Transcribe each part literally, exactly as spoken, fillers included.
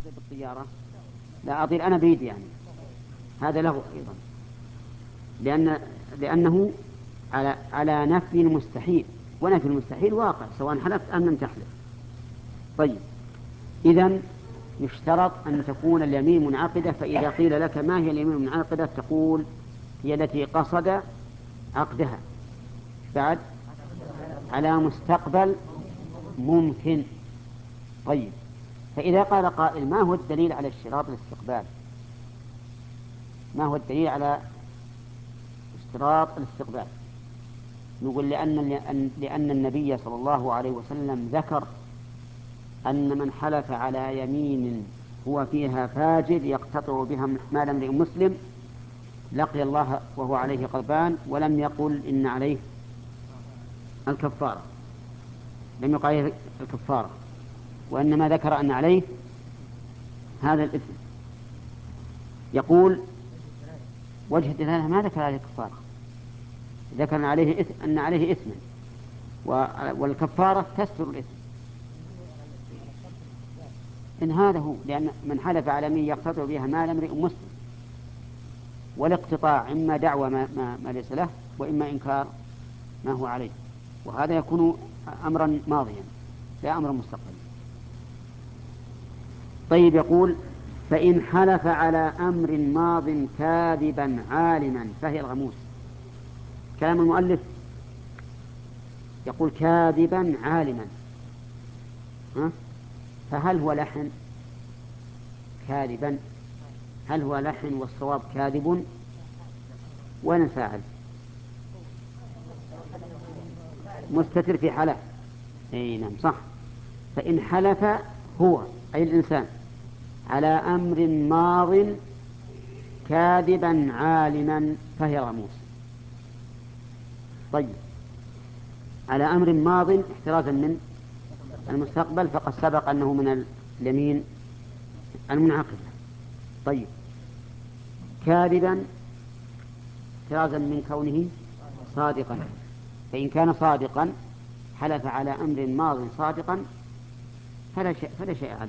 أطير بالطيارة؟ لا أطير أنا بيدي يعني، هذا له أيضا، لأن لأنه على على نفي المستحيل، ونفي المستحيل واقع سواء حلفت أم لم تحلف. طيب، إذن يشترط أن تكون اليمين منعقدة. فإذا قيل لك ما هي اليمين المنعقدة تقول هي التي قصد عقدها بعد على مستقبل ممكن. طيب، فإذا قال قائل ما هو الدليل على اشتراط الاستقبال؟ ما هو الدليل على اشتراط الاستقبال؟ نقول لأن, لأن النبي صلى الله عليه وسلم ذكر أن من حلف على يمين هو فيها فاجر يقتطع بها مال امرئ مسلم لقي الله وهو عليه غضبان، ولم يقل إن عليه الكفارة، لم يقل عليه الكفارة، وإنما ذكر أن عليه هذا الإثم. يقول وجه الدلالة ما ذكر عليه الكفارة، ذكر أن عليه إثم، أن عليه إثما، والكفارة تستر الإثم. إن هذا هو، لأن من حلف على يمين يقتطع بها مال امرئ مسلم، والاقتطاع إما دعوى ما, ما, ما ليس له، وإما إنكار ما هو عليه، وهذا يكون أمرا ماضيا لا أمرا مستقبلا. طيب، يقول فإن حلف على أمر ماض كاذبا عالما فهي الغموس. كلام المؤلف يقول كاذبا عالما، ها؟ فهل هو لحن؟ كاذبا هل هو لحن والصواب كاذب؟ وين الفاعل؟ مستتر في حلف. اي نعم صح. فإن حلف هو أي الإنسان على أمر ماض كاذبا عالما فهي غموس. طيب، على أمر ماض احترازا من المستقبل، فقد سبق أنه من اليمين المنعقدة. طيب، كاذبا احترازا من كونه صادقا، فإن كان صادقا حلف على أمر ماض صادقا فلا شيء, فلا شيء عليه.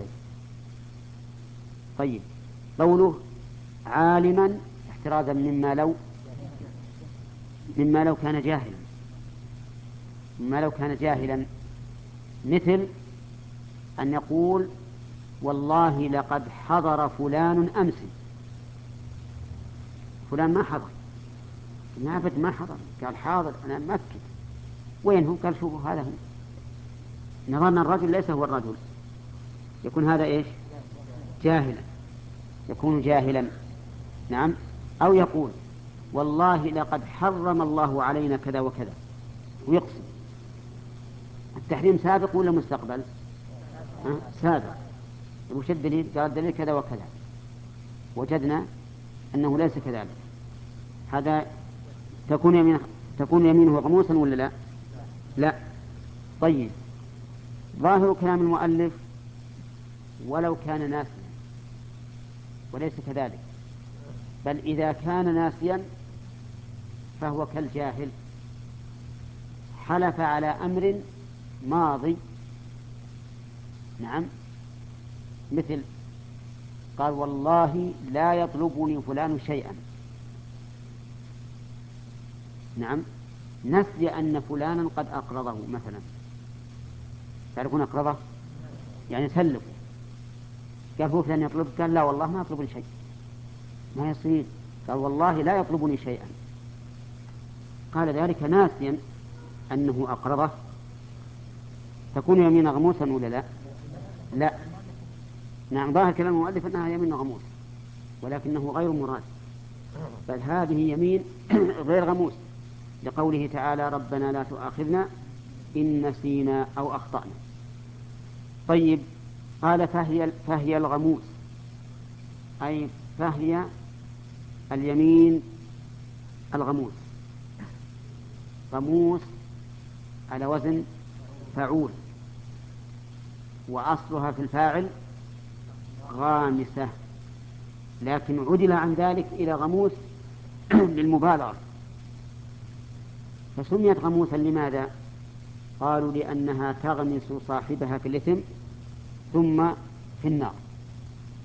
طيب، قوله عالما احترازا مما لو مما لو كان جاهلا مما لو كان جاهلا مثل أن يقول والله لقد حضر فلان أمس. فلان ما حضر، ما أبد ما حضر، قال حاضر أنا مأكد. وين هو؟ قال شوفوا هذا هو. نظرنا الرجل ليس هو الرجل، يكون هذا إيش؟ جاهلا، يكون جاهلا. نعم. أو يقول والله لقد حرم الله علينا كذا وكذا ويقسم. التحريم سابق ولا مستقبل؟ أه؟ سابق. وش الدليل؟ قال الدليل كذا وكذا، وجدنا أنه ليس كذلك. هذا تكون يمين تكون يمينه غموسا ولا لا؟ لا. طيب، ظاهر كلام المؤلف ولو كان ناسيا، وليس كذلك، بل إذا كان ناسيا فهو كالجاهل، حلف على أمر ماضي. نعم، مثل قال والله لا يطلبني فلان شيئا. نعم، نسي أن فلانا قد أقرضه مثلا. تعرفون أقرضه؟ يعني سلف. قال هو فلان يطلب؟ قال لا والله ما يطلبني شيء. ما يصير. قال والله لا يطلبني شيئا. قال ذلك ناسيا أنه أقرضه. تكون يمين غموسا ولا لا؟ لا. نعم، ظاهر كلام المؤلف أنها يمين غموس، ولكنه غير مراد، بل هذه يمين غير غموس، لقوله تعالى ربنا لا تؤاخذنا إن نسينا أو أخطأنا. طيب، قال فهي, فهي الغموس، أي فهي اليمين الغموس. غموس على وزن فعول، وأصلها في الفاعل غامسة، لكن عدل عن ذلك إلى غموس للمبالغة. فسميت غموسا لماذا؟ قالوا لأنها تغمس صاحبها في الإثم ثم في النار.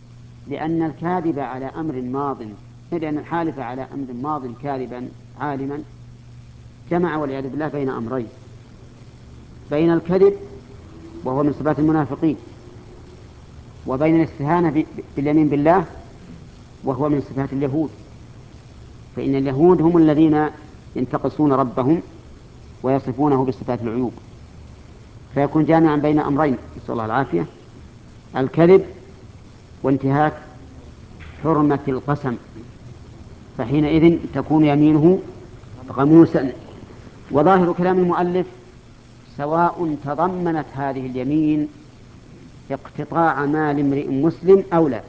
لأن الكاذب على أمر ماض لأن الحالف على أمر ماض كاذبا عالما جمع والعياذ بالله بين أمرين: بين الكذب وهو من صفات المنافقين، وبين الاستهانة باليمين بالله وهو من صفات اليهود. فإن اليهود هم الذين ينتقصون ربهم ويصفونه بصفات العيوب، فيكون جامعا بين أمرين، نسأل الله العافية: الكذب وانتهاك حرمة القسم، فحينئذ تكون يمينه غموسا. وظاهر كلام المؤلف سواء تضمنت هذه اليمين اقتطاع مال امرئ مسلم أو لا.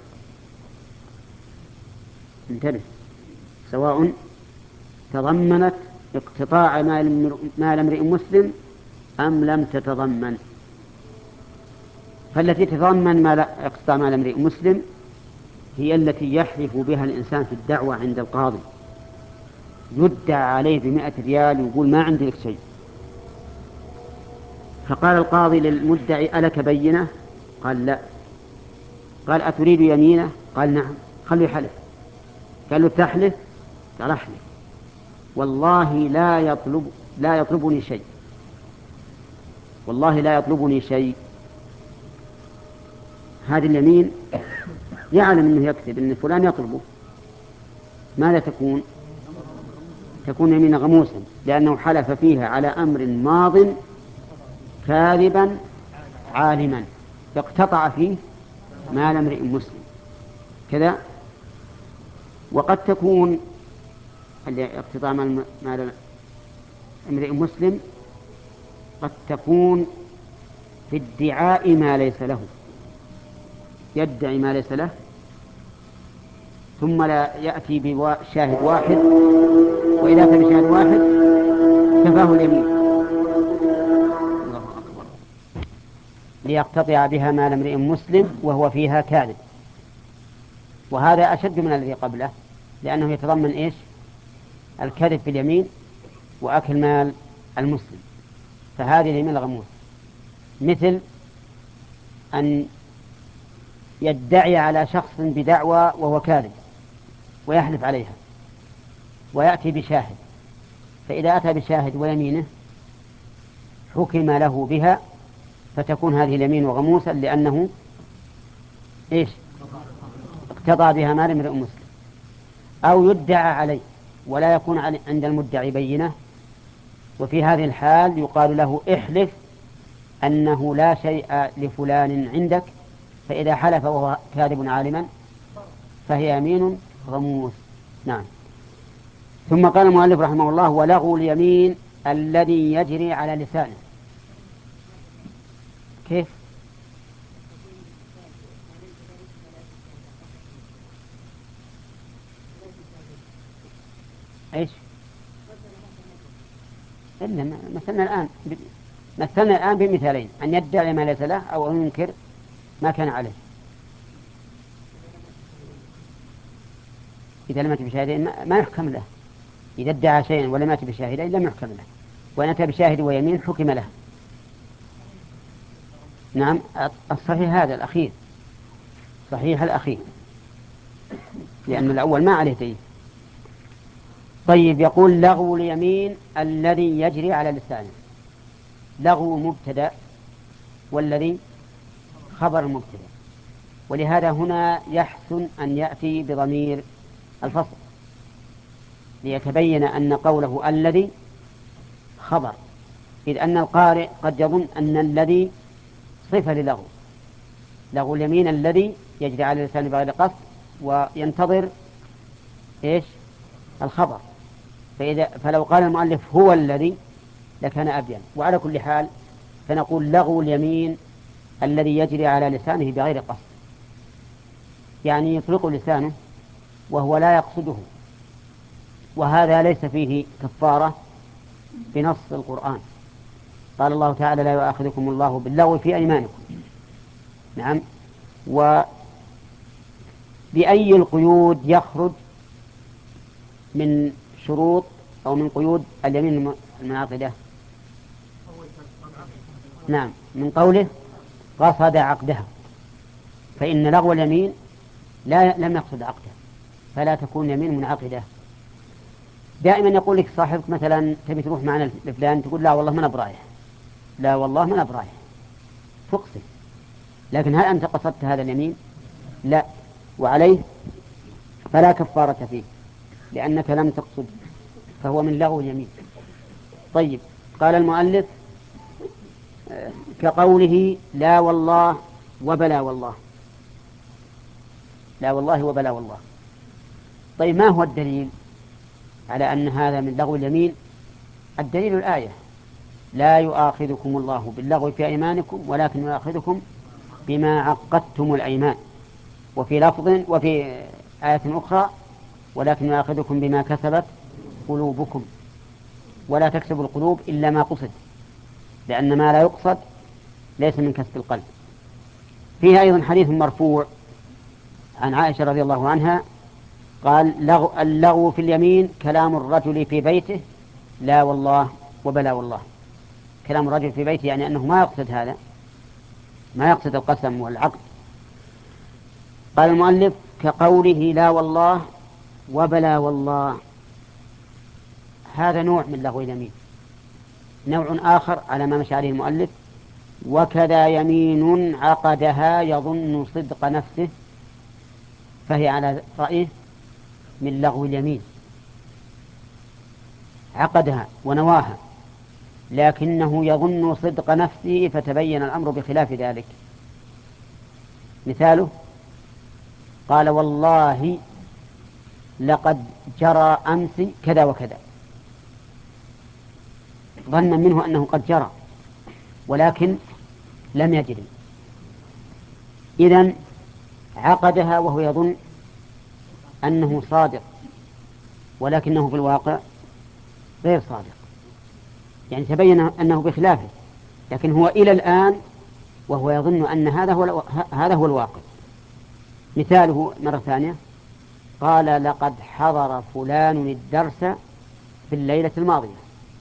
انتبه، سواء تضمنت اقتطاع مال امرئ مسلم أم لم تتضمن. فالتي تتضمن مال اقتطاع مال امرئ مسلم هي التي يحلف بها الإنسان في الدعوة عند القاضي، يدعى عليه بمائة ريال ويقول ما عندي لك شيء، فقال القاضي للمدعي: ألك بينة؟ قال لا. قال: أتريد يمينه؟ قال نعم. خلوا يحلف. قال له: تحلف؟ قال: أحلف والله لا يطلب لا يطلبني شيء، والله لا يطلبني شيء. هذه اليمين يعلم أنه يكذب، أن فلان يطلبه، ماذا تكون؟ تكون يمين غموسا، لأنه حلف فيها على أمر ماض كاذبا عالما اقتطع فيه مال امرئ مسلم كذا. وقد تكون اقتطاع مال امرئ مسلم قد تكون في ادعاء ما ليس له، يدعي ما ليس له ثم لا يأتي بشاهد واحد، وإذا أتى بشاهد واحد كفاه اليمين. الله أكبر. ليقتطع بها مال امرئ مسلم وهو فيها كاذب. وهذا أشد من الذي قبله، لأنه يتضمن إيش؟ الكذب في اليمين وأكل مال المسلم. فهذه اليمين الغموس، مثل أن يدعي على شخص بدعوى وهو كاذب ويحلف عليها ويأتي بشاهد، فإذا أتى بشاهد ويمينه حكم له بها، فتكون هذه اليمين غموسا، لأنه إيش؟ اقتضى بها مال امرئ مسلم. أو يدعى عليه ولا يكون عند المدعي بينة، وفي هذه الحال يقال له: احلف أنه لا شيء لفلان عندك، فإذا حلف وهو كاذب عالما فهي يمين غموس. نعم. ثم قال المؤلف رحمه الله: ولغو اليمين الذي يجري على لسانه. كيف؟ ايش؟ إلا مثلنا الآن مثلنا الآن بمثالين: أن يدعي ما ليس له أو أن ينكر ما كان عليه. إذا لم يأتي بشاهدين ما يحكم له. إذا ادعى شيئا ولم يأتي بشاهدين لم يحكم له، وإن أتى بشاهد ويمين حكم له. نعم، الصحيح هذا الأخير، صحيح الأخير، لأن الأول ما عليه دين. طيب، يقول: لغو اليمين الذي يجري على لسانه. لغو مبتدأ، والذي خبر المبتدأ، ولهذا هنا يحسن أن يأتي بضمير الفصل ليتبين أن قوله الذي خبر، إذ أن القارئ قد يظن أن الذي صفة للغو. لغو اليمين الذي يجري على لسانه بغير قصد، وينتظر إيش؟ الخبر. فإذا فلو قال المؤلف هو الذي لكان أبين. وعلى كل حال فنقول لغو اليمين الذي يجري على لسانه بغير قصد، يعني يطلق لسانه وهو لا يقصده، وهذا ليس فيه كفارة بنص القرآن. قال الله تعالى: لا يؤاخذكم الله باللغو في أيمانكم. نعم. وبأي القيود يخرج من شروط أو من قيود اليمين المنعقدة؟ نعم، من قوله: قصد عقدها. فإن لغو اليمين لا لم يقصد عقده، فلا تكون يمين منعقدة. دائما يقول لك صاحبك مثلا تبي تروح معنا لفلان، تقول لا والله ما أنا برايح، لا والله ما أنا برايح، تقسم، لكن هل أنت قصدت هذا اليمين؟ لا، وعليه فلا كفارة فيه لأنك لم تقصد، فهو من لغو اليمين. طيب، قال المؤلف كقوله لا والله وبلا والله، لا والله وبلا والله. طيب، ما هو الدليل على أن هذا من لغو اليمين؟ الدليل الآية: لا يؤاخذكم الله باللغو في أيمانكم ولكن يؤاخذكم بما عقدتم الأيمان. وفي لفظ وفي آية أخرى: ولكن يؤاخذكم بما كسبت قلوبكم، ولا تكسب القلوب إلا ما قصد، لأن ما لا يقصد ليس من كسب القلب. فيها أيضا حديث مرفوع عن عائشة رضي الله عنها قال: لغو اللغو في اليمين كلام الرجل في بيته لا والله وبلا والله. كلام الرجل في بيته يعني أنه ما يقصد هذا، ما يقصد القسم والعقد. قال المؤلف كقوله لا والله وبلا والله، هذا نوع من لغو اليمين. نوع آخر على ما مشى عليه المؤلف: وكذا يمين عقدها يظن صدق نفسه، فهي على رأيه من لغو اليمين، عقدها ونواها لكنه يظن صدق نفسه فتبين الأمر بخلاف ذلك. مثاله: قال والله لقد جرى أمس كذا وكذا، ظنا منه أنه قد جرى ولكن لم يجري، إذن عقدها وهو يظن أنه صادق ولكنه في الواقع غير صادق، يعني تبين أنه بخلافه، لكن هو إلى الآن وهو يظن أن هذا هو هذا هو الواقع. مثاله مرة ثانية: قال لقد حضر فلان الدرس في الليلة الماضية،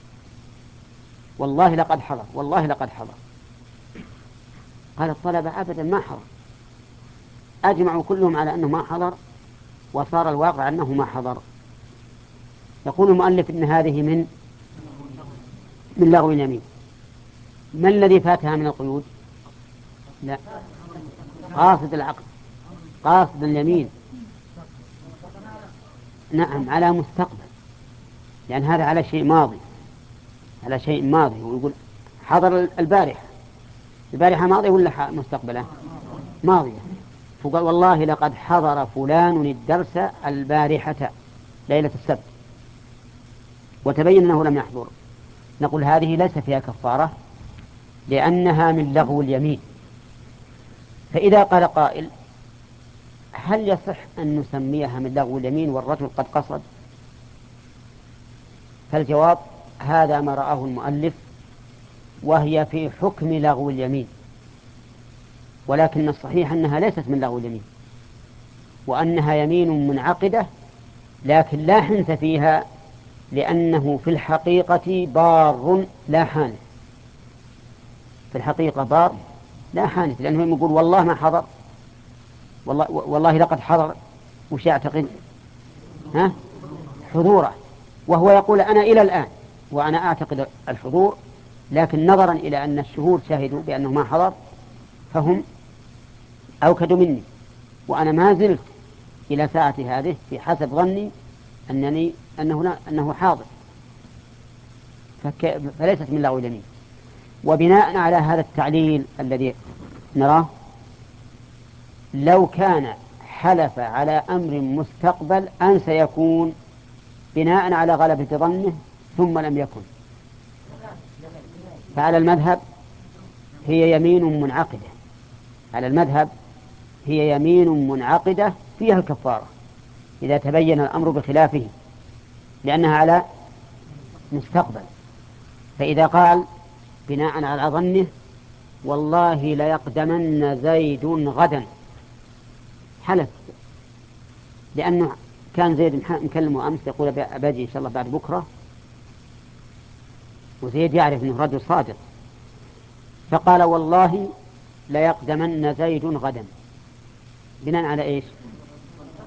والله لقد حضر، والله لقد حضر. قال الطلبة أبدا ما حضر، أجمعوا كلهم على أنه ما حضر، وصار الواقع أنه ما حضر. يقول المؤلف إن هذه من من لغو اليمين. ما الذي فاتها من القيود؟ لا، قاصد العقد، قاصد اليمين، نعم، على مستقبل، لأن هذا على شيء ماضي، على شيء ماضي. ويقول حضر البارحة، البارحة ماضية ولا مستقبلة؟ ماضية. فقال والله لقد حضر فلان الدرس البارحة ليلة السبت، وتبين أنه لم يحضر. نقول هذه ليس فيها كفارة لأنها من لغو اليمين. فإذا قال قائل: هل يصح أن نسميها من لغو اليمين والرجل قد قصد؟ فالجواب: هذا ما رآه المؤلف، وهي في حكم لغو اليمين، ولكن الصحيح أنها ليست من لغو اليمين، وأنها يمين منعقدة، لكن لا حنث فيها، لأنه في الحقيقة ضار لا حانث. في الحقيقة ضار لا حانث، لأنه يقول والله ما حضر، والله, والله لقد حضر، وش يعتقد؟ ها؟ حضوره، وهو يقول أنا إلى الآن وأنا أعتقد الحضور، لكن نظرا إلى أن الشهود شهدوا بأنه ما حضر فهم أوكدوا مني، وأنا ما زلت إلى ساعة هذه في حسب ظني أنني أنه, لا أنه حاضر، فك... فليست من لغو اليمين. وبناء على هذا التعليل الذي نراه، لو كان حلف على أمر مستقبل أن سيكون بناء على غلبة ظنه ثم لم يكن، فعلى المذهب هي يمين منعقدة، على المذهب هي يمين منعقدة فيها الكفارة إذا تبين الأمر بخلافه، لأنها على مستقبل. فإذا قال بناء على ظنه والله ليقدمن زيد غدا، حلف لأنه كان زيد مكلمه أمس يقول أباجي إن شاء الله بعد بكرة، وزيد يعرف أنه رجل صادق، فقال والله ليقدمن زيد غدا، بناء على إيش؟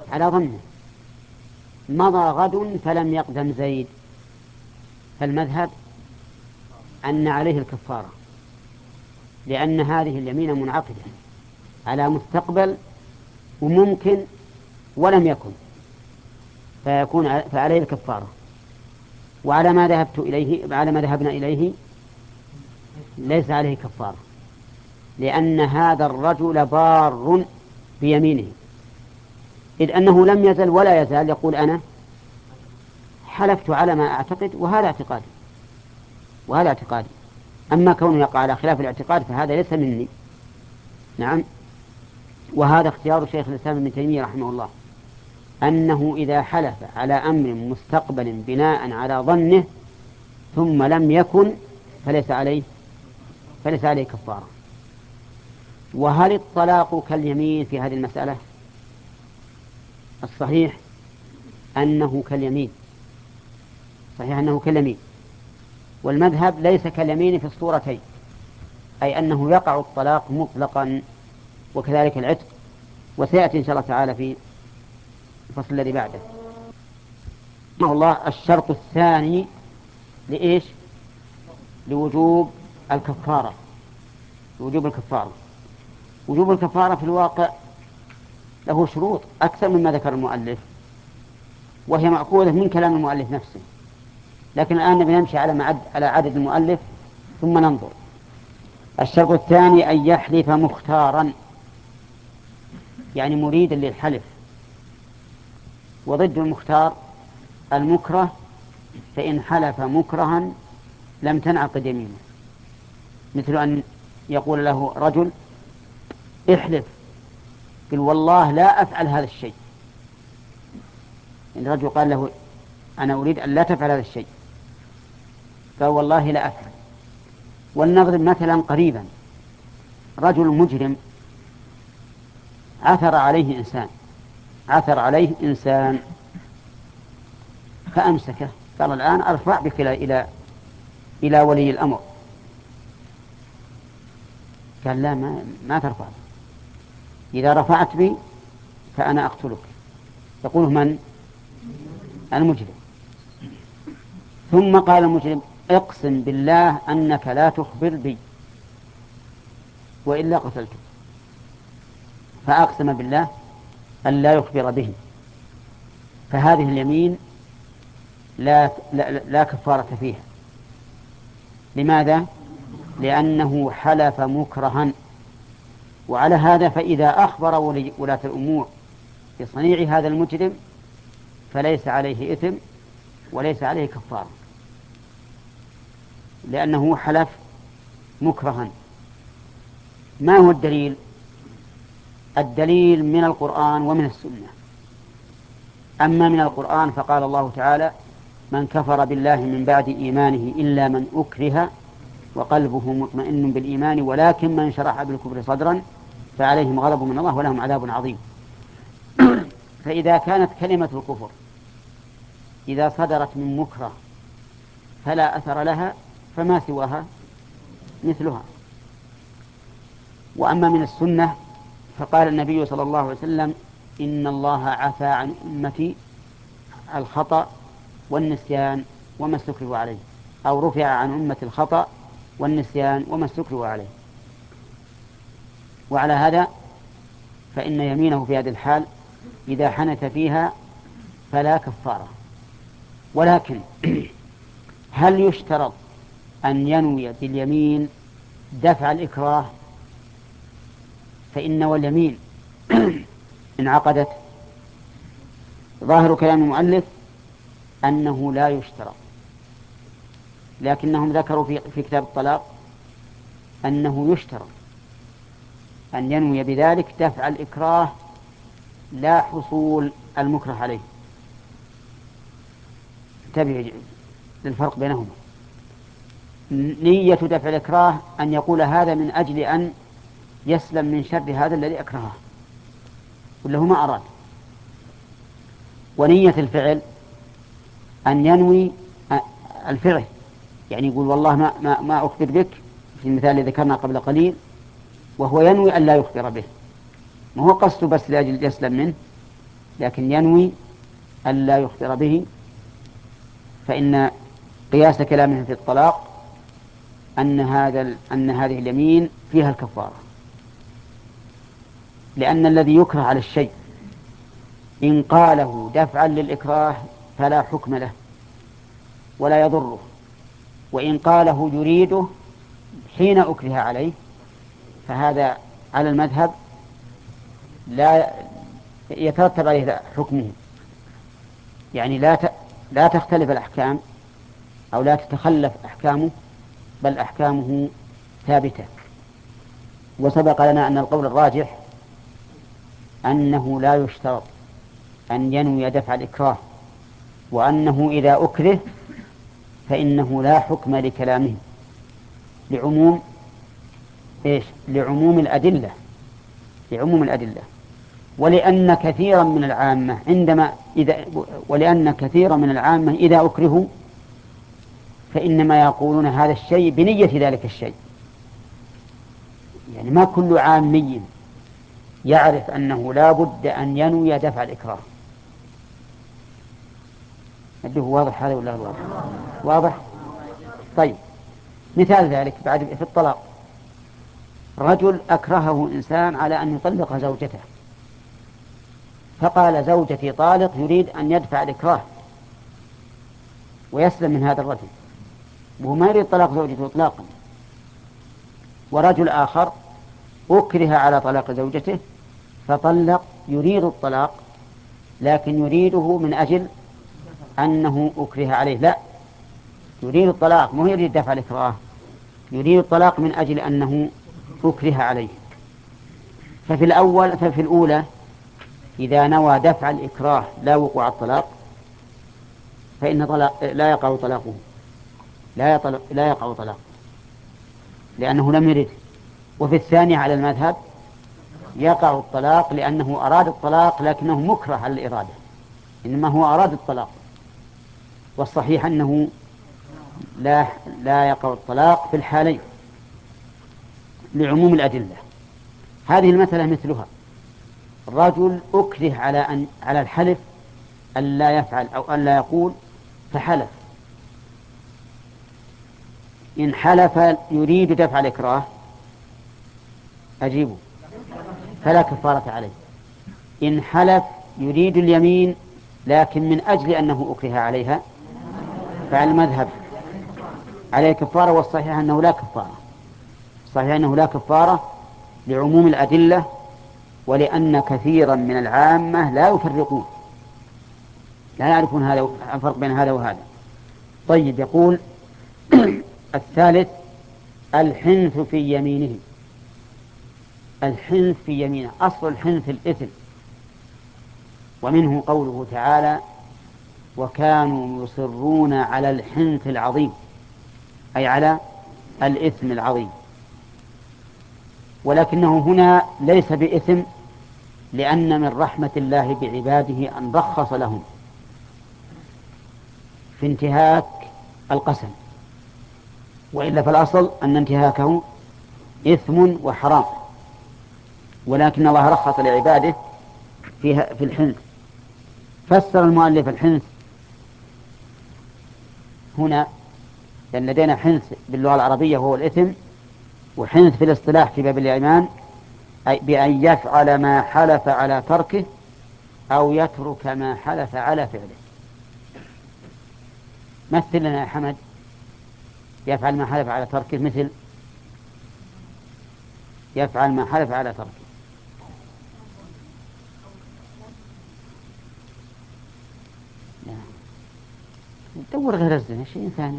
على ظنه، مضى غد فلم يقدم زيد، فالمذهب أن عليه الكفارة، لأن هذه اليمين منعقدة على مستقبل وممكن ولم يكن، فيكون فعليه الكفارة. وعلى ما ذهبت إليه على ما ذهبنا إليه ليس عليه كفارة، لأن هذا الرجل بار بيمينه، إذ أنه لم يزل ولا يزال يقول أنا حلفت على ما أعتقد وهذا اعتقادي وهذا اعتقادي، أما كونه يقع على خلاف الاعتقاد فهذا ليس مني. نعم. وهذا اختيار شيخ الإسلام ابن تيمية رحمه الله، أنه إذا حلف على أمر مستقبل بناء على ظنه ثم لم يكن فليس عليه فليس عليه كفارة. وهل الطلاق كاليمين في هذه المسألة؟ الصحيح أنه كاليمين، صحيح أنه كاليمين، والمذهب ليس كاليمين في الصورتين، أي أنه يقع الطلاق مطلقا وكذلك العتق، وسيأتي إن شاء الله تعالى في الفصل الذي بعده. الله الشرط الثاني لإيش؟ لوجوب الكفارة. وجوب الكفارة وجوب الكفارة في الواقع له شروط أكثر مما ذكر المؤلف، وهي مأخوذة من كلام المؤلف نفسه، لكن الآن بنمشي على معد على عدد المؤلف ثم ننظر. الشرط الثاني أن يحلف مختارا، يعني مريدا للحلف، وضد المختار المكره، فإن حلف مكرها لم تنعقد يمينه، مثل أن يقول له رجل احلف، قل والله لا أفعل هذا الشيء، إن الرجل قال له أنا أريد أن لا تفعل هذا الشيء، قال والله لا أفعل. ولنضرب مثلا قريبا، رجل مجرم عثر عليه إنسان عثر عليه إنسان فأمسكه، قال الآن أرفع بك إلى إلى ولي الأمر، قال لا ما, ما ترفع، إذا رفعت بي فأنا أقتلك. يقول من؟ المجرم. ثم قال المجرم اقسم بالله أنك لا تخبر بي وإلا قتلتك، فأقسم بالله أن لا يخبر به، فهذه اليمين لا, لا, لا كفارة فيها. لماذا؟ لأنه حلف مكرها. وعلى هذا فإذا أخبر ولاة الأمور بصنيع هذا المجرم فليس عليه إثم وليس عليه كفارة، لأنه حلف مكرها. ما هو الدليل؟ الدليل من القرآن ومن السنة. أما من القرآن فقال الله تعالى من كفر بالله من بعد إيمانه إلا من أكره وقلبه مطمئن بالإيمان ولكن من شرح بالكفر صدرا فعليهم غضب من الله ولهم عذاب عظيم. فإذا كانت كلمة الكفر إذا صدرت من مكره فلا أثر لها فما سواها مثلها. وأما من السنة فقال النبي صلى الله عليه وسلم إن الله عفى عن أمتي الخطأ والنسيان وما استكرهوا عليه، أو رفع عن أمة الخطأ والنسيان وما استكرهوا عليه. وعلى هذا فإن يمينه في هذه الحال إذا حنث فيها فلا كفارة. ولكن هل يشترط أن ينوي باليمين دفع الإكراه؟ فإن واليمين انعقدت. ظاهر كلام المؤلف أنه لا يشترط، لكنهم ذكروا في, في كتاب الطلاق أنه يشترط أن ينوي بذلك دفع الإكراه لا حصول المكره عليه. انتبه للفرق بينهما. نية دفع الإكراه أن يقول هذا من أجل أن يسلم من شر هذا الذي أكرهه وله ما أراد. ونية الفعل أن ينوي الفعل، يعني يقول والله ما, ما, ما أخبر بك في المثال الذي ذكرنا قبل قليل، وهو ينوي أن لا يخبر به، ما هو قصده بس لأجل يسلم منه، لكن ينوي ألا يخطر به، فإن قياس كلامه في الطلاق أن هذا أن هذه اليمين فيها الكفارة، لأن الذي يكره على الشيء إن قاله دفعا للإكراه فلا حكم له ولا يضره، وإن قاله يريده حين أكره عليه فهذا على المذهب لا يترتب عليه حكمه، يعني لا لا تختلف الأحكام أو لا تتخلف أحكامه، بل أحكامه ثابتة. وسبق لنا أن القول الراجح أنه لا يشترط أن ينوي دفع الإكراه، وأنه إذا أكره فإنه لا حكم لكلامه لعموم إيش؟ لعموم الأدلة لعموم الأدلة ولأن كثيرا من العامة عندما إذا ولأن كثيرا من العامة إذا أكرهوا فإنما يقولون هذا الشيء بنية ذلك الشيء، يعني ما كل عامي يعرف أنه لا بد أن ينوي دفع الإكراه. هل هو واضح هذا ولا واضح؟ واضح. طيب، مثال ذلك بعد في الطلاق، رجل أكرهه إنسان على أن يطلق زوجته، فقال زوجتي طالق، يريد أن يدفع الإكراه ويسلم من هذا الرجل، وهو ما يريد طلاق زوجته إطلاقا. ورجل آخر أكره على طلاق زوجته فطلق، يريد الطلاق لكن يريده من أجل أنه أكره عليه، لا، يريد الطلاق مو يريد دفع الإكراه، يريد الطلاق من أجل أنه أكره عليه. ففي الأول ففي الأولى إذا نوى دفع الإكراه لا وقوع الطلاق فإن طلاق لا يقع طلاقه لا, يطلق لا يقع طلاقه لأنه لم يرد. وفي الثانية على المذهب يقع الطلاق لأنه أراد الطلاق لكنه مكره على الإرادة، إنما هو أراد الطلاق. والصحيح أنه لا, لا يقع الطلاق في الحالين لعموم الأدلة. هذه المسألة مثلها، رجل أكره على أن على الحلف أن لا يفعل أو أن لا يقول فحلف، إن حلف يريد دفع الإكراه أجيبه فلا كفارة عليه، إن حلف يريد اليمين لكن من أجل أنه أكره عليها فعلى المذهب عليه كفارة، والصحيح أنه لا كفارة صحيح أنه لا كفارة لعموم الأدلة، ولأن كثيرا من العامة لا يفرقون لا يعرفون هذا الفرق بين هذا وهذا. طيب، يقول الثالث الحنث في يمينه. الحنث في يمينه، أصل الحنث الإثم، ومنه قوله تعالى وكانوا يصرون على الحنث العظيم، أي على الإثم العظيم. ولكنه هنا ليس بإثم، لأن من رحمة الله بعباده أن رخص لهم في انتهاك القسم، وإلا فالأصل أن انتهاكه إثم وحرام، ولكن الله رخص لعباده فيها في الحنث. فسر المؤلف الحنث هنا، لأن لدينا حنث باللغة العربية وهو الإثم، وحنث في الاصطلاح في باب الإيمان أي بأن يفعل ما حلف على تركه أو يترك ما حلف على فعله. مثل لنا يا حمد، يفعل ما حلف على تركه، مثل يفعل ما حلف على تركه. دور غير الزنا شيء ثاني.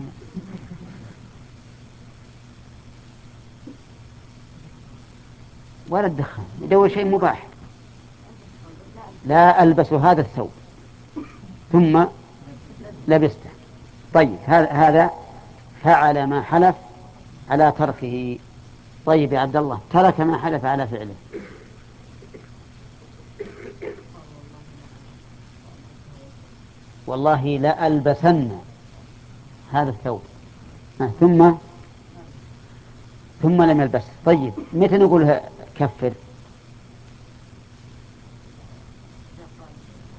ولا الدخان، يدور شيء مباح. لا ألبس هذا الثوب ثم لبسته. طيب، هذا فعل ما حلف على تركه. طيب يا عبد الله، ترك ما حلف على فعله. والله لا ألبسن هذا الثوب ثم ثم لم يلبسه. طيب، متى نقولها كفر؟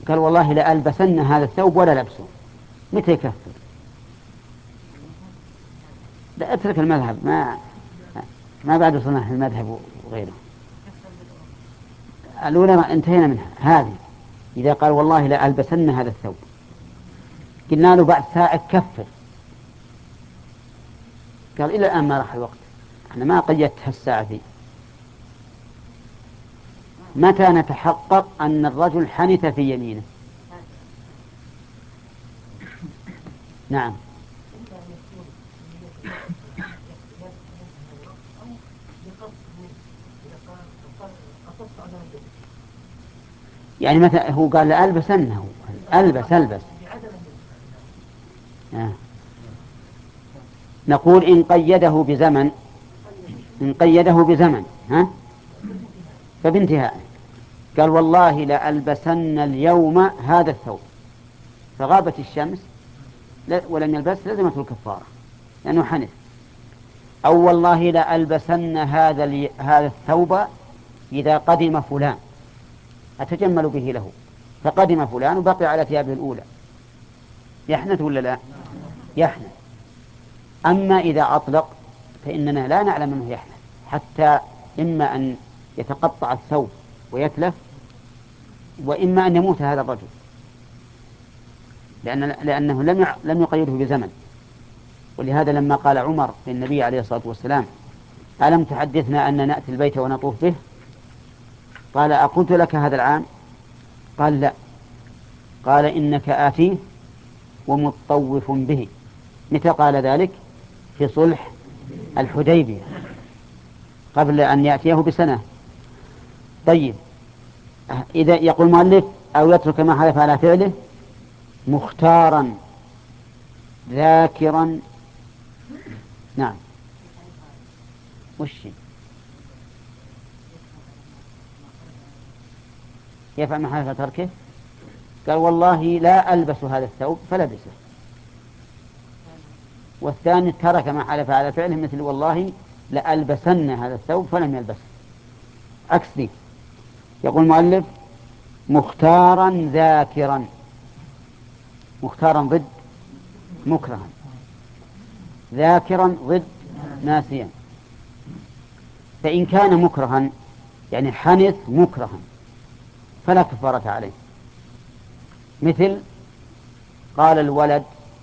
قال والله لألبسن هذا الثوب ولا لبسه، متى يكفر؟ لا اترك المذهب، ما ما بعد وصلنا المذهب وغيره. الأولى انتهينا منها. هذه إذا قال والله لألبسن هذا الثوب، قلنا له بعد ساعة كفر، قال إلى الآن ما راح الوقت، أنا ما قيدتها الساعة ذي. متى نتحقق أن الرجل حنث في يمينه؟ نعم. يعني متى هو قال لألبسنه، ألبس ألبس آه. نقول إن قيده بزمن، إن قيده بزمن ها فبانتهاء. قال والله لألبسن اليوم هذا الثوب، فغابت الشمس ولم يلبس لزمته الكفارة لأنه حنث. أو والله لألبسن هذا هذا الثوب إذا قدم فلان، أتجمل به له، فقدم فلان وبقي على ثيابه الأولى، يحنث ولا لا؟ يحنث. أما إذا أطلق فإننا لا نعلم أنه يحنث، حتى إما أن يتقطع الثوب ويتلف، وإما أن يموت هذا الرجل، لأن لأنه لم لم يقيده بزمن. ولهذا لما قال عمر للنبي عليه الصلاة والسلام ألم تحدثنا أن نأتي البيت ونطوف به؟ قال أقلت لك هذا العام؟ قال لا. قال إنك آتيه ومطوف به. متى قال ذلك؟ في صلح الحديبية قبل أن يأتيه بسنة. طيب، إذا يقول المؤلف أو يترك ما حلف على فعله مختارا ذاكرا. نعم. وش يفعل ما حلف تركه؟ قال والله لا ألبس هذا الثوب فلبسه. والثاني ترك ما حلف على فعله، مثل والله لألبسن هذا الثوب فلم يلبسه. عكس ذي. يقول المؤلف مختارا ذاكرا. مختارا ضد مكرها، ذاكرا ضد ناسيا. فإن كان مكرها يعني حنث مكرها فلا كفارة عليه. مثل قال الولد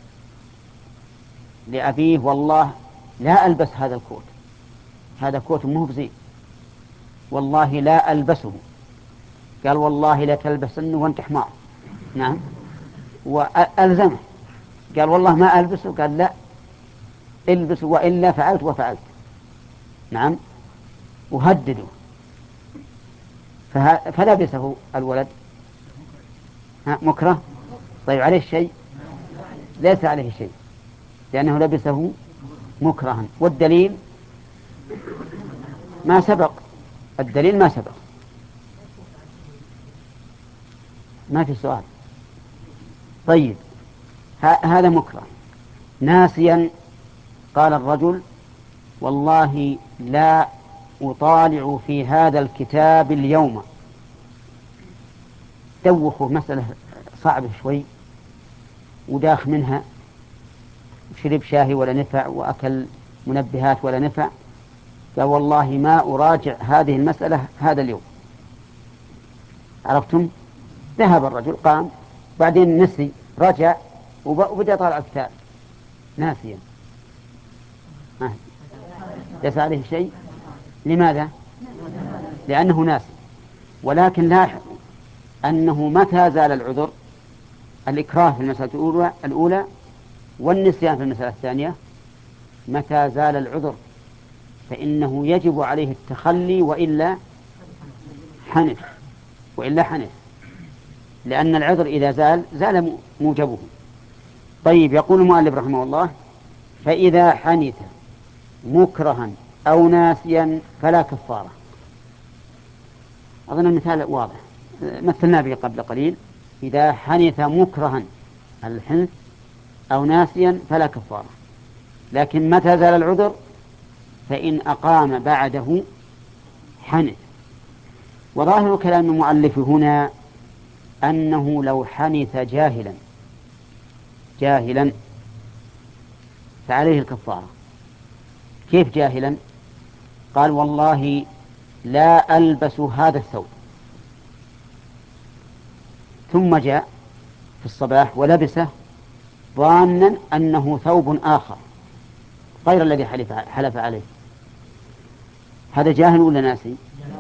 لأبيه والله لا ألبس هذا الكوت، هذا كوت مو بزين، والله لا ألبسه. قال والله لا تلبسنه وانت حمار. نعم. وألزمه قال والله ما ألبسه، قال لا البسه وإلا فعلت وفعلت. نعم. وهدده فلبسه الولد مكره. طيب عليه شيء؟ ليس عليه شيء لأنه لبسه مكرها. والدليل ما سبق، الدليل ما سبق. ما في سؤال. طيب هذا مكره. ناسيا قال الرجل والله لا أطالع في هذا الكتاب اليوم. دوخوا مسألة صعبة شوي وداخ منها، شرب شاهي ولا نفع، وأكل منبهات ولا نفع. قال والله ما أراجع هذه المسألة هذا اليوم. عرفتم؟ ذهب الرجل قام بعدين نسي، رجع وبدأ طالع الكتاب ناسيا. ليس عليه شيء. لماذا؟ لأنه ناسي. ولكن لاحظوا أنه متى زال العذر؟ الإكراه في المسألة الأولى, الأولى والنسيان في المسألة الثانية. متى زال العذر فإنه يجب عليه التخلي وإلا حنث، وإلا حنث، لأن العذر إذا زال زال موجبه. طيب يقول المؤلف رحمه الله فإذا حنث مكرها أو ناسيا فلا كفارة. أظن المثال واضح، مثلنا به قبل قليل. إذا حنث مكرها الحنث أو ناسيا فلا كفارة. لكن متى زال العذر فإن أقام بعده حنث. وظاهر كلام المؤلف هنا أنه لو حنث جاهلا جاهلا فعليه الكفارة. كيف جاهلا؟ قال والله لا ألبس هذا الثوب، ثم جاء في الصباح ولبسه ظانا أنه ثوب آخر غير الذي حلف, حلف عليه. هذا جاهل ولا ناسي؟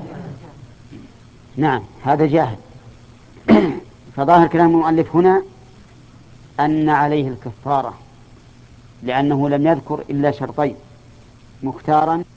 نعم هذا جاهل. فظاهر كلام المؤلف هنا أن عليه الكفارة، لأنه لم يذكر إلا شرطين مختارا